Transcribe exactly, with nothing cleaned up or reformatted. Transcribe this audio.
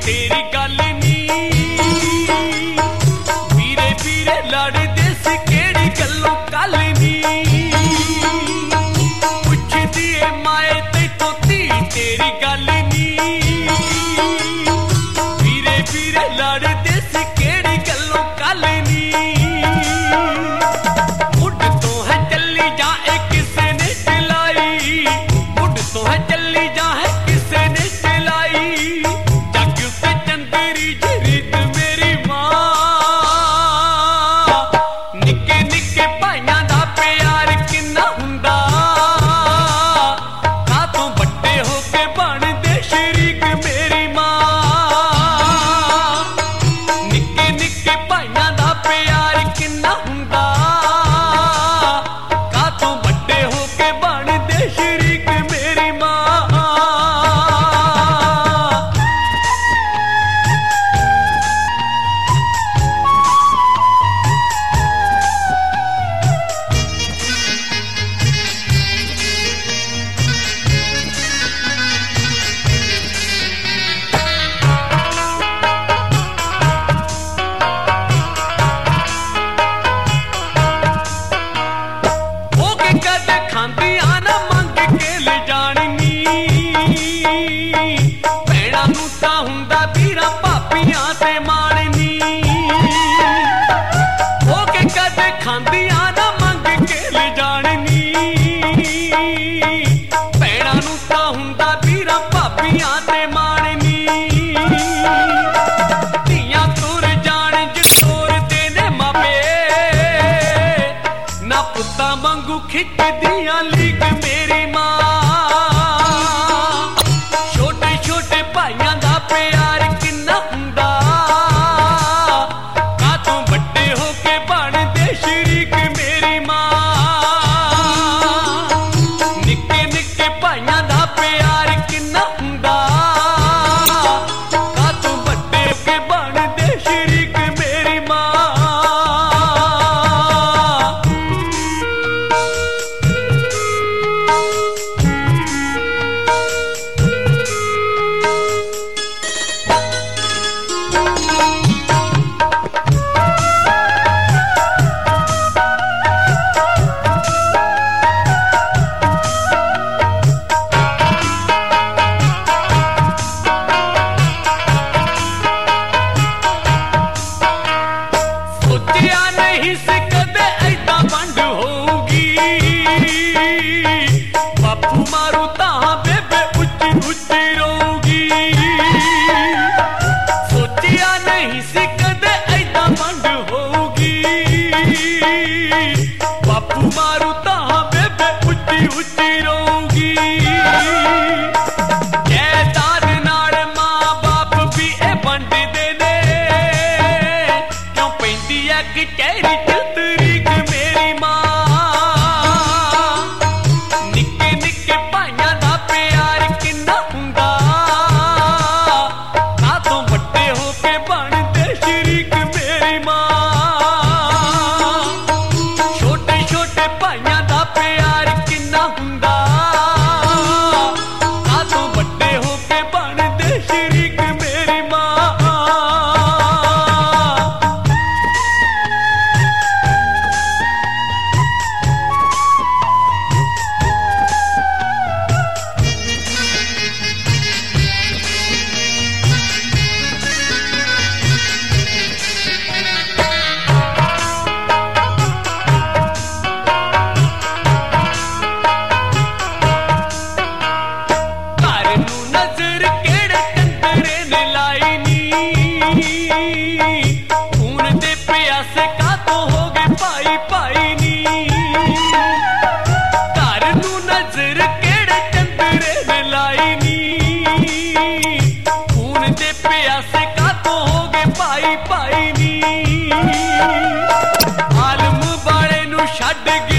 तेरी गल नी वीरे वीरे लड़दे सी केड़ी गल्लों कल नी पुछदी ए माए तैथों धी तेरी गल नी वीरे वीरे लड़दे सी केड़ी गल्लों कल नी मुड तो है चली जा ए किसे ने चलाई मुड तो है चली जा है किसे ने चलाई जग पे चंदेरी जरीत मेरी मां निके निके भाइयां दा प्यार किन्ना हुंदा का तों बड्डे हो के बनदे शरीक मेरी मां निके निके भाइयां दा प्यार किन्ना हुंदा का तों बड्डे हो के बनदे शरीक मेरी मां हो के कद खांदियां ना मंग के ले जानी भैणा नूं तां हुंदा ਵੀਰਾਂ ਭਾਪੀਆਂ ते माणनी हो के कद खांदियां ना मंग के ले जानी भैणा नूं तां हुंदा ਵੀਰਾਂ ਭਾਪੀਆਂ ते माणनी ਧੀਆਂ ਤੁਰ ਜਾਣ ਜਿੱਤੋਰਦੇ ਨੇ ਮਾਪੇ ना पुत्तां वांगू खिचदियां लीक मेरी मां छोटे छोटे भाइयां दा प्यार किन्ना हुंदा का तों बड्डे हो के बनदे शरीक मेरी मां निक्के निक्के भाइयां दा प्यार किन्ना हुंदा का तों बड्डे हो के बनदे शरीक मेरी मां सोचिया नहीं से कदे ऐदा बंड होगी बापू मारू तां बेबे उच्ची उच्ची रोगी सोचिया नहीं से कदे ऐदा बंड होगी बापू मारू तां बेबे उच्ची उच्ची रोगी जायदाद नाल मां बाप भी ए वंडदे ने क्यों पैंदी है कचहरी च तरीक मेरी मां निक्के निक्के भाइयां दा प्यार किन्ना हुंदा का तों बड्डे हो के बनदे शरीक मेरी मां छोटे छोटे भाइयां दा प्यार किन्ना हुंदा का तों बड्डे हो के बनदे शरीक मेरी मां घर नूं नजर केड़े चंदरे ने लाई नी खून दे प्यासे का तो हो गए भाई भाई नी घर नूं नजर केड़े चंदरे ने लाई नी खून दे प्यासे का तो हो गए भाई भाई नी आलम वाले नूं छड्ड